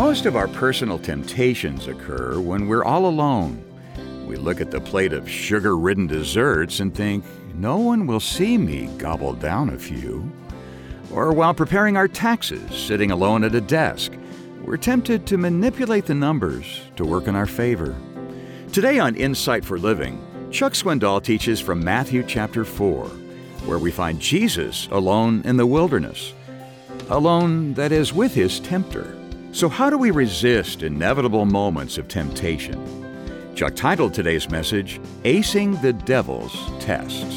Most of our personal temptations occur when we're all alone. We look at the plate of sugar-ridden desserts and think, no one will see me gobble down a few. Or while preparing our taxes, sitting alone at a desk, we're tempted to manipulate the numbers to work in our favor. Today on Insight for Living, Chuck Swindoll teaches from Matthew chapter 4, where we find Jesus alone in the wilderness. Alone, that is, with his tempter. So how do we resist inevitable moments of temptation? Chuck titled today's message, Acing the Devil's Tests.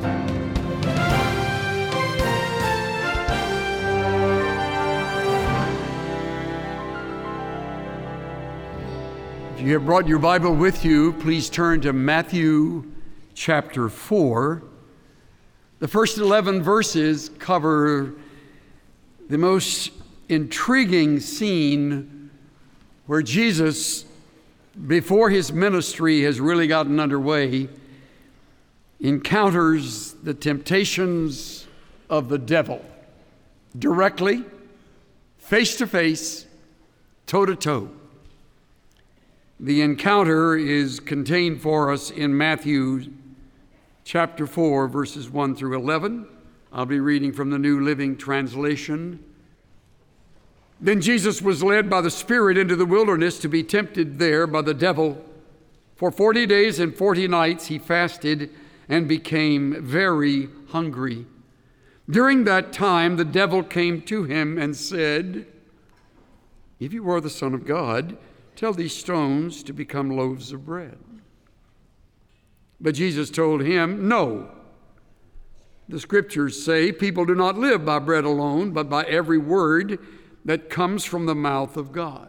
If you have brought your Bible with you, please turn to Matthew chapter 4. The first 11 verses cover the most intriguing scene where Jesus, before his ministry has really gotten underway, encounters the temptations of the devil directly, face to face, toe to toe. The encounter is contained for us in Matthew chapter 4, verses 1 through 11. I'll be reading from the New Living Translation. Then Jesus was led by the Spirit into the wilderness to be tempted there by the devil. For 40 days and 40 nights he fasted and became very hungry. During that time the devil came to him and said, "If you are the Son of God, tell these stones to become loaves of bread." But Jesus told him, "No. The scriptures say people do not live by bread alone, but by every word that comes from the mouth of God."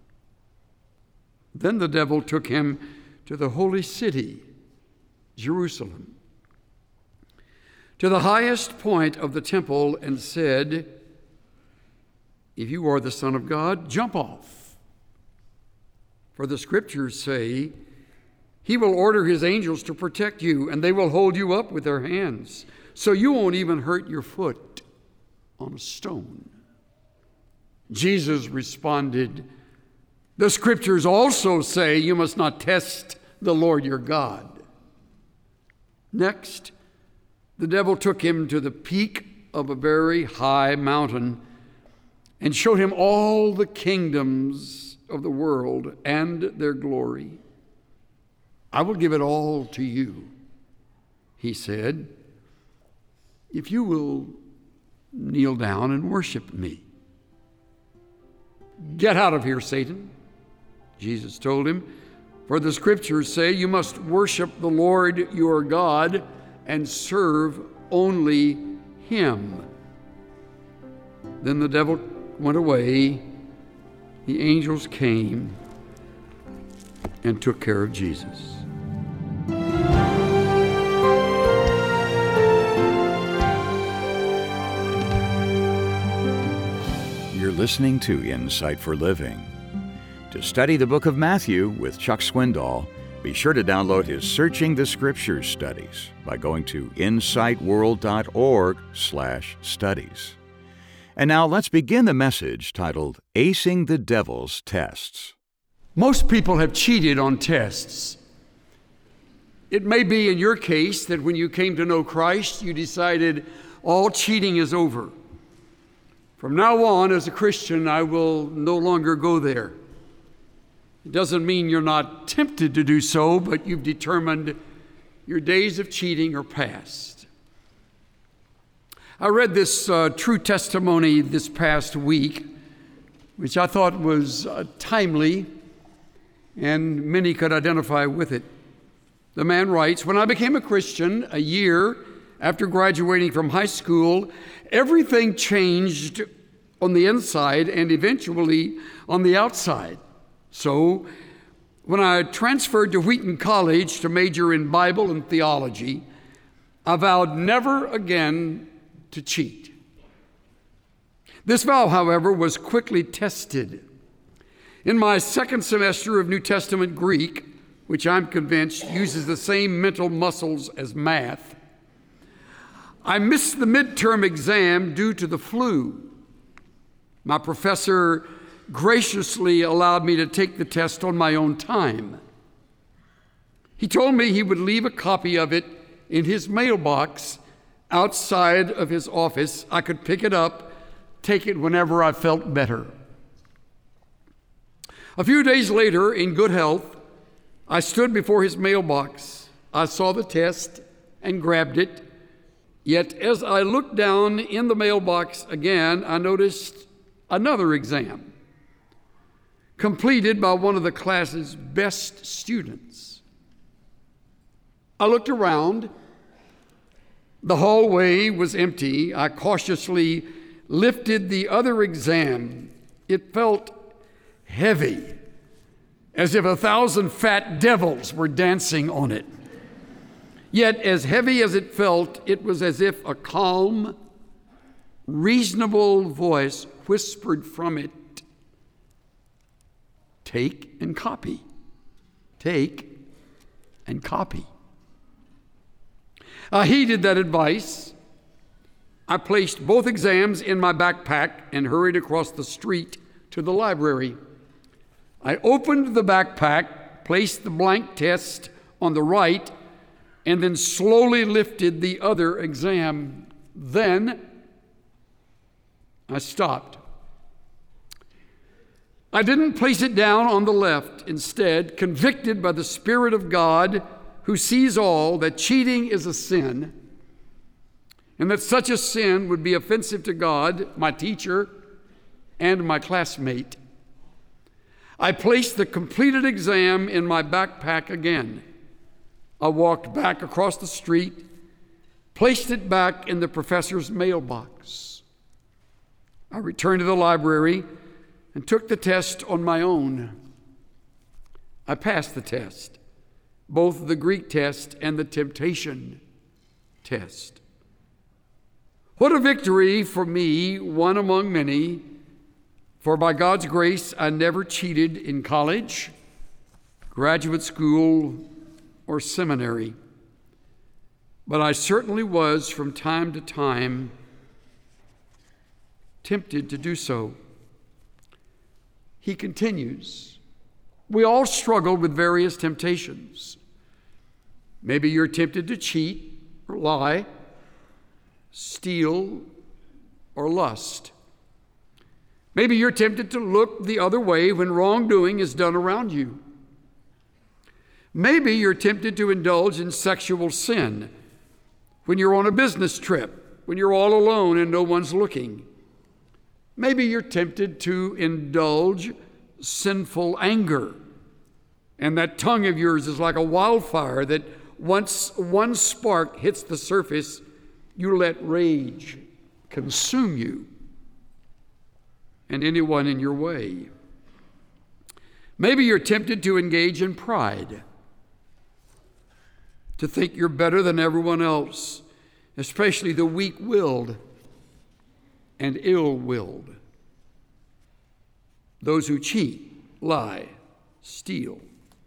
Then the devil took him to the holy city, Jerusalem, to the highest point of the temple, and said, "If you are the Son of God, jump off. For the scriptures say, he will order his angels to protect you, and they will hold you up with their hands, so you won't even hurt your foot on a stone." Jesus responded, "The scriptures also say you must not test the Lord your God." Next, the devil took him to the peak of a very high mountain and showed him all the kingdoms of the world and their glory. "I will give it all to you," he said, "if you will kneel down and worship me." "Get out of here, Satan," Jesus told him, "for the scriptures say you must worship the Lord your God and serve only him." Then the devil went away. The angels came and took care of Jesus. You're listening to Insight for Living. To study the book of Matthew with Chuck Swindoll, be sure to download his Searching the Scriptures studies by going to insightworld.org/studies. And now let's begin the message titled, Acing the Devil's Tests. Most people have cheated on tests. It may be in your case that when you came to know Christ, you decided all cheating is over. From now on, as a Christian, I will no longer go there. It doesn't mean you're not tempted to do so, but you've determined your days of cheating are past. I read this true testimony this past week, which I thought was timely, and many could identify with it. The man writes, "When I became a Christian a year after graduating from high school, everything changed on the inside and eventually on the outside. So, when I transferred to Wheaton College to major in Bible and theology, I vowed never again to cheat. This vow, however, was quickly tested. In my second semester of New Testament Greek, which I'm convinced uses the same mental muscles as math, I missed the midterm exam due to the flu. My professor graciously allowed me to take the test on my own time. He told me he would leave a copy of it in his mailbox outside of his office. I could pick it up, take it whenever I felt better. A few days later, in good health, I stood before his mailbox. I saw the test and grabbed it. Yet as I looked down in the mailbox again, I noticed another exam, completed by one of the class's best students. I looked around. The hallway was empty. I cautiously lifted the other exam. It felt heavy, as if 1,000 fat devils were dancing on it. Yet, as heavy as it felt, it was as if a calm, reasonable voice whispered from it, "Take and copy. Take and copy." I heeded that advice. I placed both exams in my backpack and hurried across the street to the library. I opened the backpack, placed the blank test on the right, and then slowly lifted the other exam. Then I stopped. I didn't place it down on the left. Instead, convicted by the Spirit of God, who sees all, that cheating is a sin, and that such a sin would be offensive to God, my teacher, and my classmate, I placed the completed exam in my backpack again. I walked back across the street, placed it back in the professor's mailbox. I returned to the library and took the test on my own. I passed the test, both the Greek test and the temptation test. What a victory for me, one among many, for by God's grace I never cheated in college, graduate school, or seminary. But I certainly was, from time to time, tempted to do so. He continues, we all struggle with various temptations. Maybe you're tempted to cheat or lie, steal or lust. Maybe you're tempted to look the other way when wrongdoing is done around you. Maybe you're tempted to indulge in sexual sin when you're on a business trip, when you're all alone and no one's looking. Maybe you're tempted to indulge sinful anger, and that tongue of yours is like a wildfire that once one spark hits the surface, you let rage consume you and anyone in your way. Maybe you're tempted to engage in pride, to think you're better than everyone else, especially the weak-willed and ill-willed, those who cheat, lie, steal,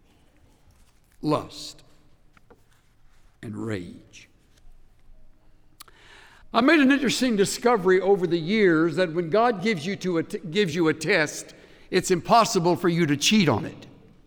lust, and rage. I made an interesting discovery over the years that when God gives you a test, it's impossible for you to cheat on it.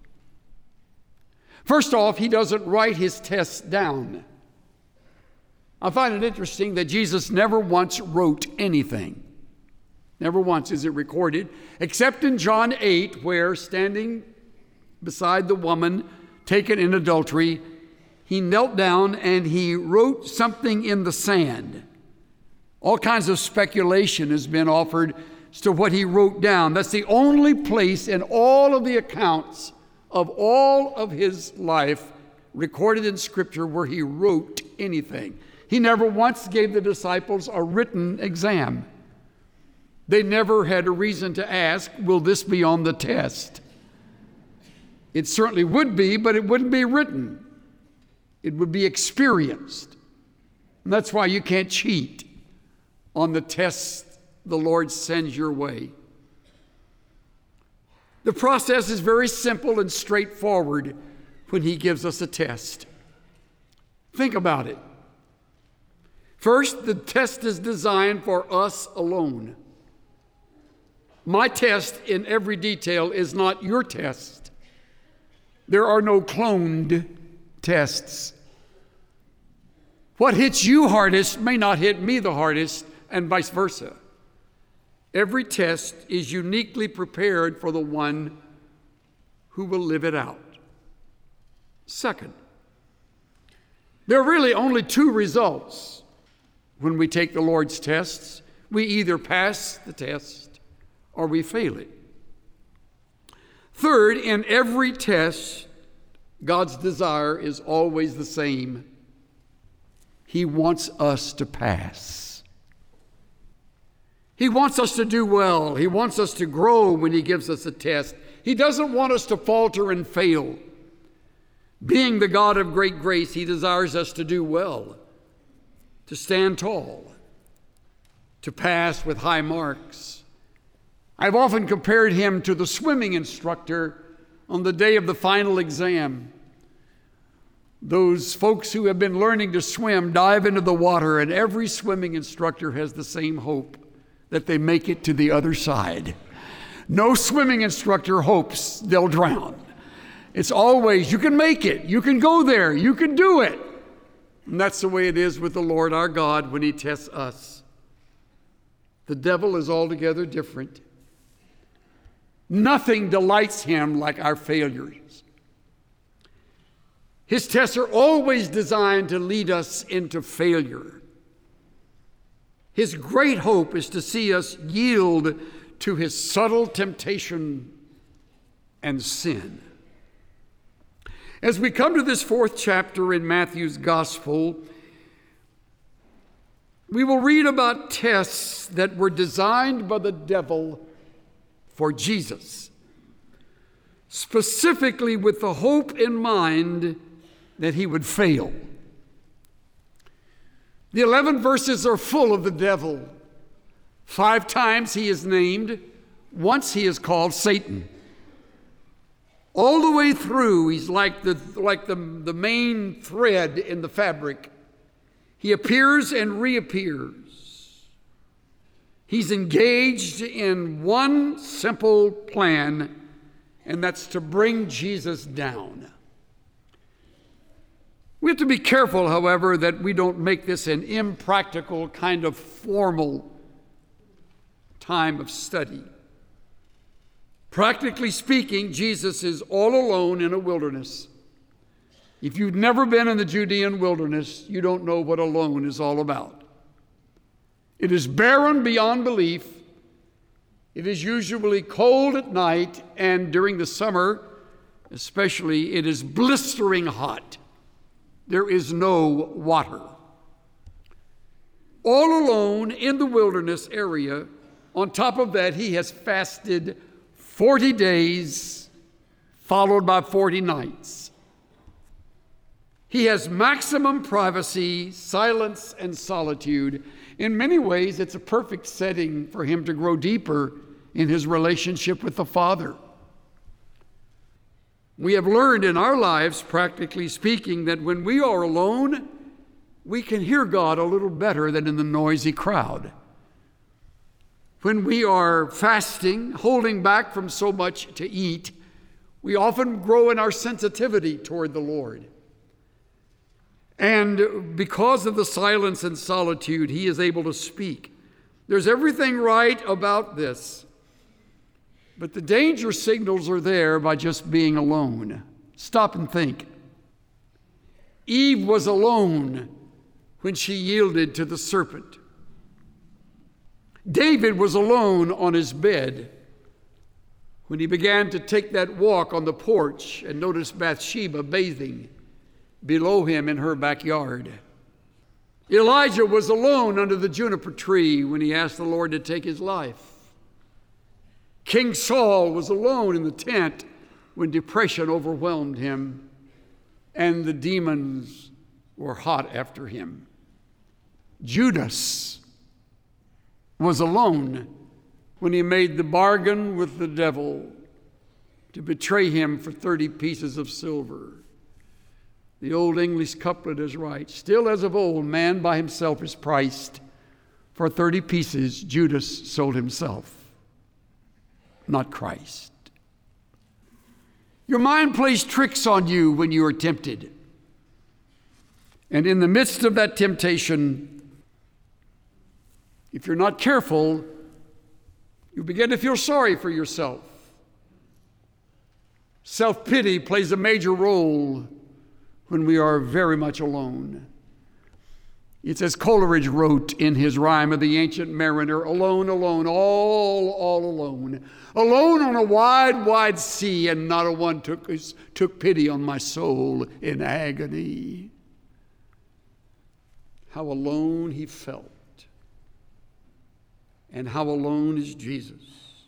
First off, he doesn't write his tests down. I find it interesting that Jesus never once wrote anything. Never once is it recorded, except in John 8, where standing beside the woman taken in adultery, he knelt down and he wrote something in the sand. All kinds of speculation has been offered as to what he wrote down. That's the only place in all of the accounts of all of his life recorded in Scripture where he wrote anything. He never once gave the disciples a written exam. They never had a reason to ask, will this be on the test? It certainly would be, but it wouldn't be written. It would be experienced. And that's why you can't cheat on the tests the Lord sends your way. The process is very simple and straightforward when he gives us a test. Think about it. First, the test is designed for us alone. My test in every detail is not your test. There are no cloned tests. What hits you hardest may not hit me the hardest, and vice versa. Every test is uniquely prepared for the one who will live it out. Second, there are really only two results when we take the Lord's tests. We either pass the test or we fail it. Third, in every test, God's desire is always the same. He wants us to pass. He wants us to do well. He wants us to grow when He gives us a test. He doesn't want us to falter and fail. Being the God of great grace, He desires us to do well, to stand tall, to pass with high marks. I've often compared Him to the swimming instructor on the day of the final exam. Those folks who have been learning to swim dive into the water, and every swimming instructor has the same hope, that they make it to the other side. No swimming instructor hopes they'll drown. It's always, you can make it, you can go there, you can do it. And that's the way it is with the Lord our God when He tests us. The devil is altogether different. Nothing delights him like our failures. His tests are always designed to lead us into failure. His great hope is to see us yield to his subtle temptation and sin. As we come to this fourth chapter in Matthew's Gospel, we will read about tests that were designed by the devil for Jesus, specifically with the hope in mind that he would fail. The 11 verses are full of the devil. 5 times he is named. Once he is called Satan. All the way through, he's like the main thread in the fabric. He appears and reappears. He's engaged in one simple plan, and that's to bring Jesus down. We have to be careful, however, that we don't make this an impractical kind of formal time of study. Practically speaking, Jesus is all alone in a wilderness. If you've never been in the Judean wilderness, you don't know what alone is all about. It is barren beyond belief. It is usually cold at night, and during the summer, especially, it is blistering hot. There is no water. All alone in the wilderness area. On top of that, he has fasted 40 days, followed by 40 nights. He has maximum privacy, silence, and solitude. In many ways, it's a perfect setting for him to grow deeper in his relationship with the Father. We have learned in our lives, practically speaking, that when we are alone, we can hear God a little better than in the noisy crowd. When we are fasting, holding back from so much to eat, we often grow in our sensitivity toward the Lord. And because of the silence and solitude, he is able to speak. There's everything right about this. But the danger signals are there by just being alone. Stop and think. Eve was alone when she yielded to the serpent. David was alone on his bed when he began to take that walk on the porch and noticed Bathsheba bathing below him in her backyard. Elijah was alone under the juniper tree when he asked the Lord to take his life. King Saul was alone in the tent when depression overwhelmed him and the demons were hot after him. Judas was alone when he made the bargain with the devil to betray him for 30 pieces of silver. The old English couplet is right. Still as of old, man by himself is priced. For 30 pieces, Judas sold himself. not Christ. Your mind plays tricks on you when you are tempted. And in the midst of that temptation, if you're not careful, you begin to feel sorry for yourself. Self-pity plays a major role when we are very much alone. It's as Coleridge wrote in his rhyme of the Ancient Mariner, alone, alone, all alone. Alone on a wide, wide sea, and not a one took pity on my soul in agony. How alone he felt. And how alone is Jesus.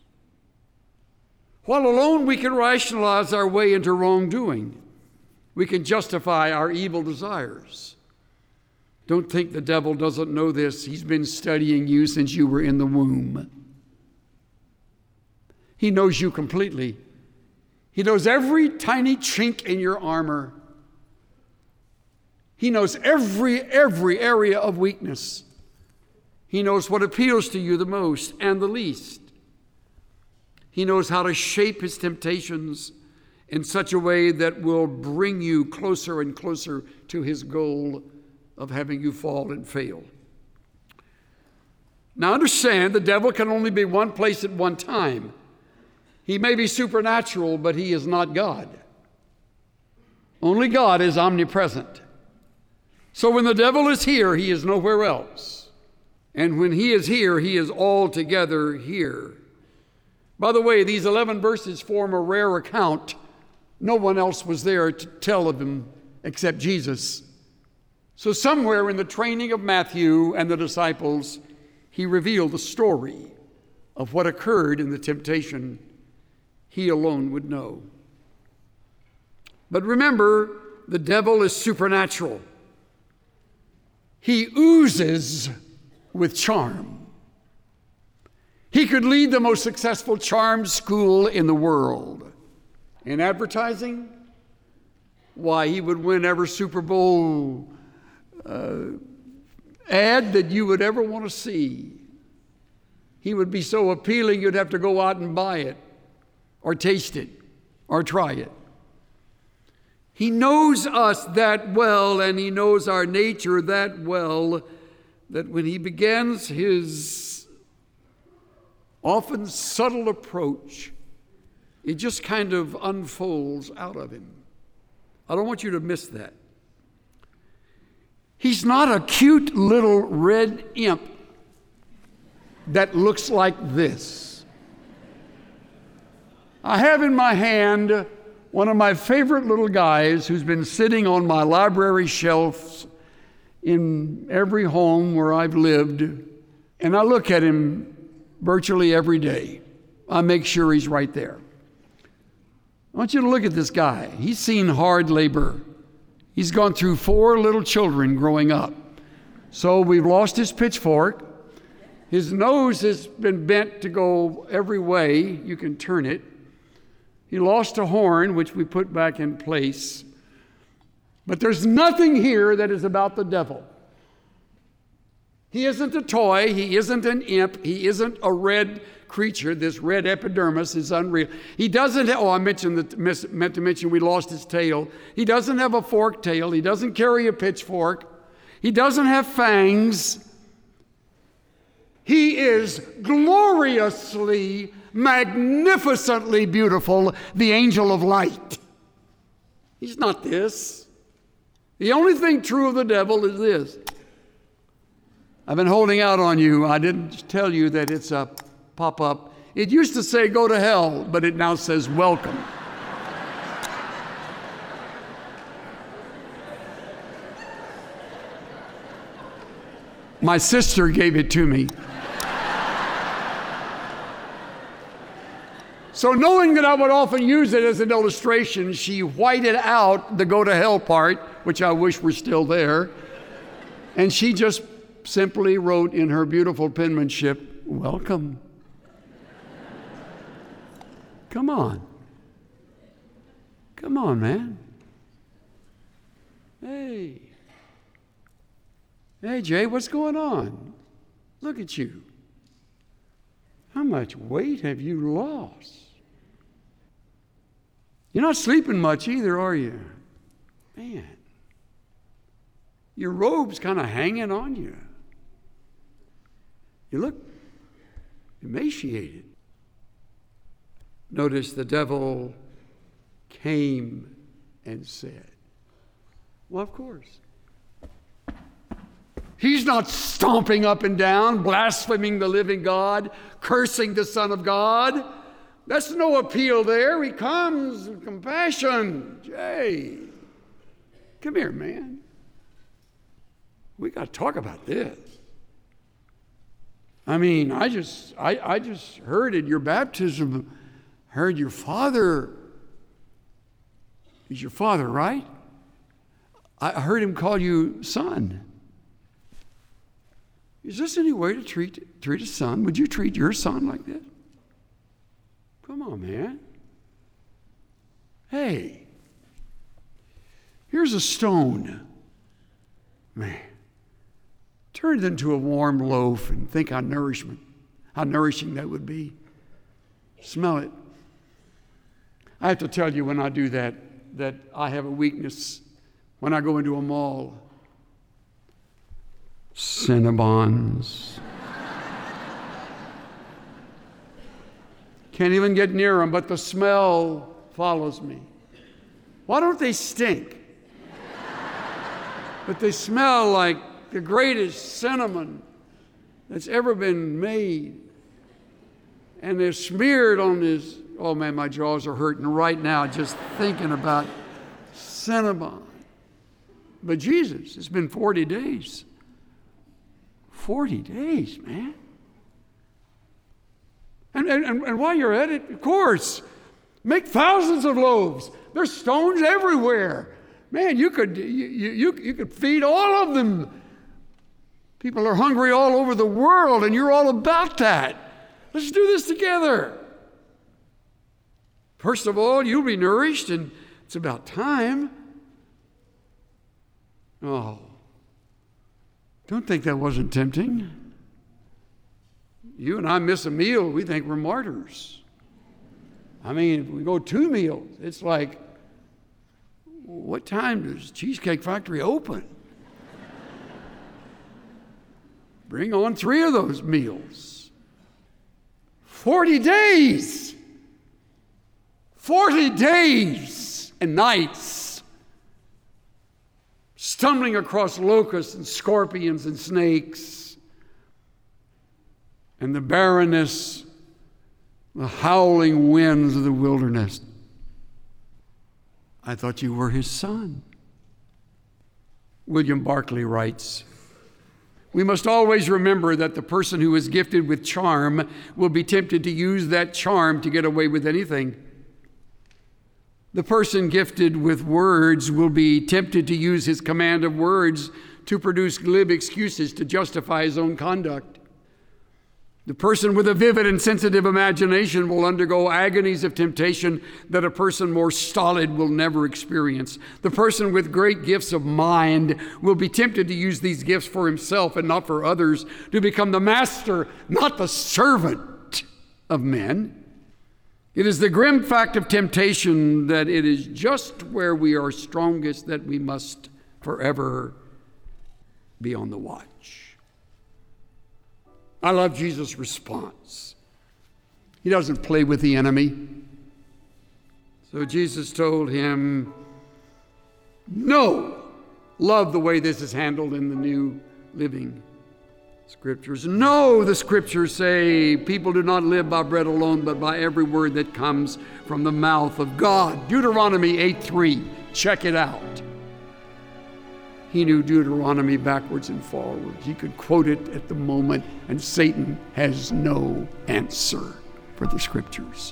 While alone, we can rationalize our way into wrongdoing. We can justify our evil desires. Don't think the devil doesn't know this. He's been studying you since you were in the womb. He knows you completely. He knows every tiny chink in your armor. He knows every area of weakness. He knows what appeals to you the most and the least. He knows how to shape his temptations in such a way that will bring you closer and closer to his goal of having you fall and fail. Now understand, the devil can only be one place at one time. He may be supernatural, but he is not God. Only God is omnipresent. So when the devil is here, he is nowhere else. And when he is here, he is altogether here. By the way, these 11 verses form a rare account. No one else was there to tell of him except Jesus. So somewhere in the training of Matthew and the disciples, he revealed the story of what occurred in the temptation he alone would know. But remember, the devil is supernatural. He oozes with charm. He could lead the most successful charm school in the world. In advertising, why, he would win every Super Bowl ad that you would ever want to see. He would be so appealing you'd have to go out and buy it, or taste it, or try it. He knows us that well, and he knows our nature that well, that when he begins his often subtle approach, it just kind of unfolds out of him. I don't want you to miss that. He's not a cute little red imp that looks like this. I have in my hand one of my favorite little guys who's been sitting on my library shelves in every home where I've lived, and I look at him virtually every day. I make sure he's right there. I want you to look at this guy. He's seen hard labor. He's gone through 4 little children growing up. So we've lost his pitchfork. His nose has been bent to go every way you can turn it. He lost a horn, which we put back in place. But there's nothing here that is about the devil. He isn't a toy. He isn't an imp. He isn't a red creature. This red epidermis is unreal. He doesn't have, meant to mention we lost his tail. He doesn't have a forked tail. He doesn't carry a pitchfork. He doesn't have fangs. He is gloriously, magnificently beautiful, the angel of light. He's not this. The only thing true of the devil is this. I've been holding out on you. I didn't tell you that it's a pop-up. It used to say go to hell, but it now says welcome. My sister gave it to me. So knowing that I would often use it as an illustration, she whited out the go to hell part, which I wish were still there, and she just simply wrote in her beautiful penmanship, welcome. Come on. Come on, man. Hey. Hey, Jay, what's going on? Look at you. How much weight have you lost? You're not sleeping much either, are you? Man, your robe's kind of hanging on you. You look emaciated. Notice the devil came and said, well, of course. He's not stomping up and down, blaspheming the living God, cursing the Son of God. That's no appeal there. He comes with compassion. Jay, come here, man. We got to talk about this. I mean, I just heard at your baptism, heard your father. He's your father, right? I heard him call you son. Is this any way to treat a son? Would you treat your son like this? Come on, man. Hey, here's a stone. Man, turn it into a warm loaf and think how nourishing that would be. Smell it. I have to tell you when I do that I have a weakness when I go into a mall. Cinnabons. Can't even get near them, but the smell follows me. Why don't they stink? But they smell like the greatest cinnamon that's ever been made. And they're smeared on this. Oh man, my jaws are hurting right now just thinking about Cinnabon. But Jesus, it's been 40 days. 40 days, man. And while you're at it, of course, make thousands of loaves. There's stones everywhere. Man, you could feed all of them. People are hungry all over the world, and you're all about that. Let's do this together. First of all, you'll be nourished, and it's about time. Oh, don't think that wasn't tempting. You and I miss a meal, we think we're martyrs. I mean, if we go 2 meals, it's like, what time does Cheesecake Factory open? Bring on 3 of those meals. 40 days! 40 days and nights, stumbling across locusts and scorpions and snakes, and the barrenness, the howling winds of the wilderness. I thought you were his son. William Barclay writes, we must always remember that the person who is gifted with charm will be tempted to use that charm to get away with anything. The person gifted with words will be tempted to use his command of words to produce glib excuses to justify his own conduct. The person with a vivid and sensitive imagination will undergo agonies of temptation that a person more stolid will never experience. The person with great gifts of mind will be tempted to use these gifts for himself and not for others, to become the master, not the servant of men. It is the grim fact of temptation that it is just where we are strongest that we must forever be on the watch. I love Jesus' response. He doesn't play with the enemy. So Jesus told him, no, love the way this is handled in the New Living Scriptures. No, the Scriptures say people do not live by bread alone, but by every word that comes from the mouth of God. Deuteronomy 8:3. Check it out. He knew Deuteronomy backwards and forwards. He could quote it at the moment, and Satan has no answer for the Scriptures.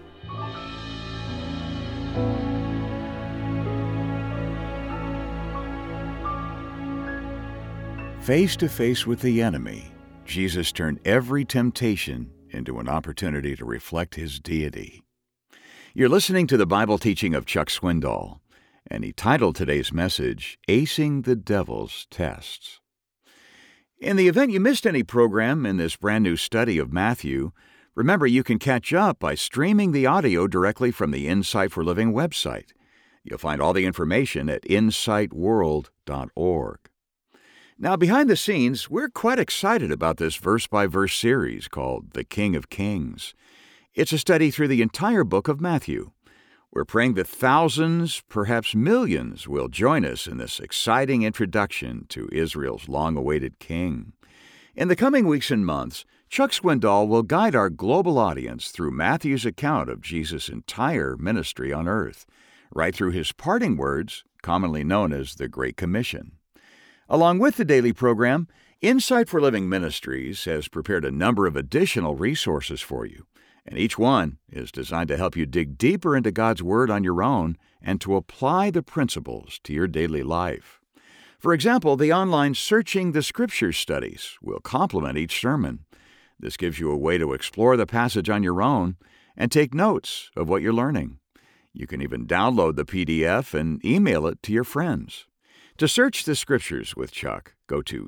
Face to face with the enemy, Jesus turned every temptation into an opportunity to reflect his deity. You're listening to the Bible teaching of Chuck Swindoll, and he titled today's message, Acing the Devil's Tests. In the event you missed any program in this brand new study of Matthew, Remember, you can catch up by streaming the audio directly from the Insight for Living website. You'll find all the information at insightworld.org. Now, behind the scenes, we're quite excited about this verse-by-verse series called The King of Kings. It's a study through the entire book of Matthew. We're praying that thousands, perhaps millions, will join us in this exciting introduction to Israel's long-awaited king. In the coming weeks and months, Chuck Swindoll will guide our global audience through Matthew's account of Jesus' entire ministry on earth, right through his parting words, commonly known as the Great Commission. Along with the daily program, Insight for Living Ministries has prepared a number of additional resources for you, and each one is designed to help you dig deeper into God's Word on your own and to apply the principles to your daily life. For example, the online Searching the Scriptures studies will complement each sermon. This gives you a way to explore the passage on your own and take notes of what you're learning. You can even download the PDF and email it to your friends. To search the Scriptures with Chuck, go to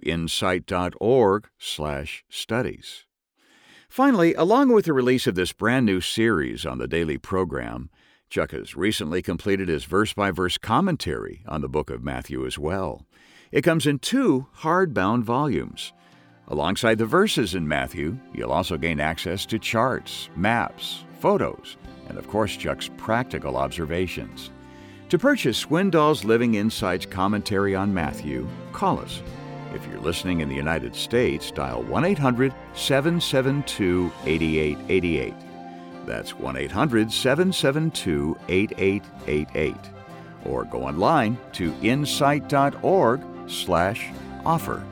insight.org/studies. Finally, along with the release of this brand new series on the daily program, Chuck has recently completed his verse-by-verse commentary on the book of Matthew as well. It comes in 2 hardbound volumes. Alongside the verses in Matthew, you'll also gain access to charts, maps, photos, and of course Chuck's practical observations. To purchase Swindoll's Living Insights commentary on Matthew, call us. If you're listening in the United States, dial 1-800-772-8888. That's 1-800-772-8888. Or go online to insight.org/offer.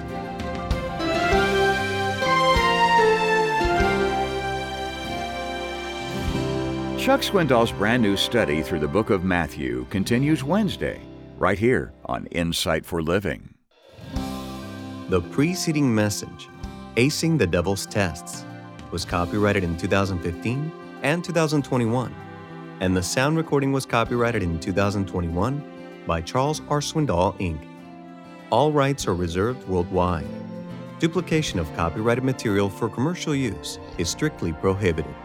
Chuck Swindoll's brand new study through the book of Matthew continues Wednesday, right here on Insight for Living. The preceding message, Acing the Devil's Tests, was copyrighted in 2015 and 2021, and the sound recording was copyrighted in 2021 by Charles R. Swindoll, Inc. All rights are reserved worldwide. Duplication of copyrighted material for commercial use is strictly prohibited.